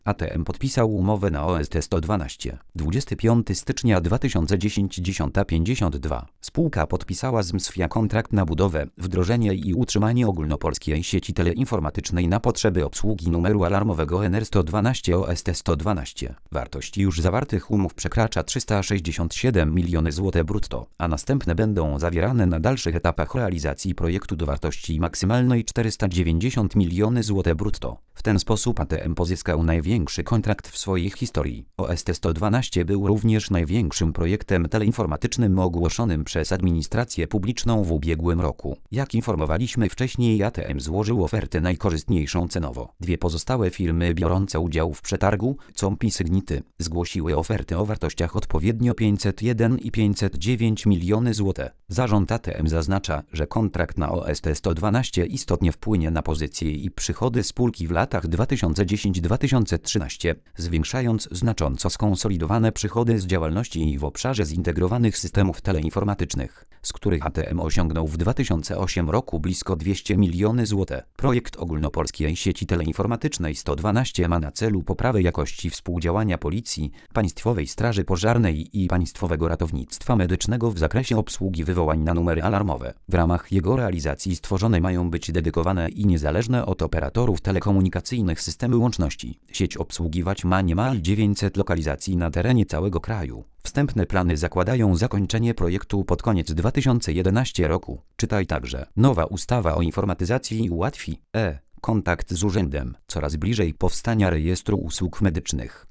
ATM podpisał umowę na OST-112. 25 stycznia 2010 10:52. Spółka podpisała z MSWiA kontrakt na budowę, wdrożenie i utrzymanie ogólnopolskiej sieci teleinformatycznej na potrzeby obsługi numeru alarmowego NR-112 OST-112. Wartość już zawartych umów przekracza 367 miliony zł brutto, a następne będą zawierane na dalszych etapach realizacji projektu do wartości maksymalnej 490 miliony zł brutto. W ten sposób ATM pozyskał największy kontrakt w swojej historii. OST-112 był również największym projektem teleinformatycznym ogłoszonym przez administrację publiczną w ubiegłym roku. Jak informowaliśmy wcześniej, ATM złożył ofertę najkorzystniejszą cenowo. Dwie pozostałe firmy biorące udział w przetargu, COMP i Sygnity, zgłosiły oferty o wartościach odpowiednio 501 i 509 miliony zł. Zarząd ATM zaznacza, że kontrakt na OST-112 istotnie wpłynie na pozycje i przychody spółki w latach 2010-2013, zwiększając znacząco skonsolidowane przychody z działalności w obszarze zintegrowanych systemów teleinformatycznych, z których ATM osiągnął w 2008 roku blisko 200 miliony zł. Projekt ogólnopolskiej sieci teleinformatycznej 112 ma na celu poprawę jakości współdziałania Policji, Państwowej Straży Pożarnej i Państwowego Ratownictwa Medycznego w zakresie obsługi wywołań na numery alarmowe. W ramach jego realizacji stworzone mają być dedykowane i niezależne od operatorów telekomunikacyjnych systemy łączności. Sieć obsługiwać ma niemal 900 lokalizacji na terenie całego kraju. Wstępne plany zakładają zakończenie projektu pod koniec 2011 roku. Czytaj także: nowa ustawa o informatyzacji ułatwi kontakt z urzędem coraz bliżej powstania rejestru usług medycznych.